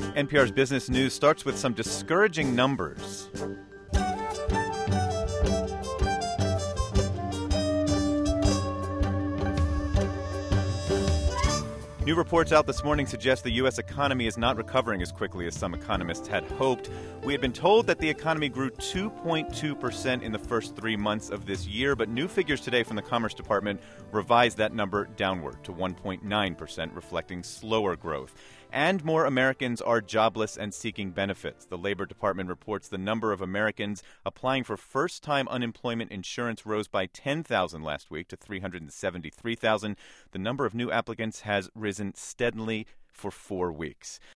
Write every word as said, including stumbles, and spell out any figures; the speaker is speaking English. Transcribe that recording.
N P R's Business News starts with some discouraging numbers. New reports out this morning suggest the U S economy is not recovering as quickly as some economists had hoped. We had been told that the economy grew two point two percent in the first three months of this year, but new figures today from the Commerce Department revised that number downward to one point nine percent, reflecting slower growth. And more Americans are jobless and seeking benefits. The Labor Department reports the number of Americans applying for first-time unemployment insurance rose by ten thousand last week to three hundred seventy-three thousand. The number of new applicants has risen steadily for four weeks.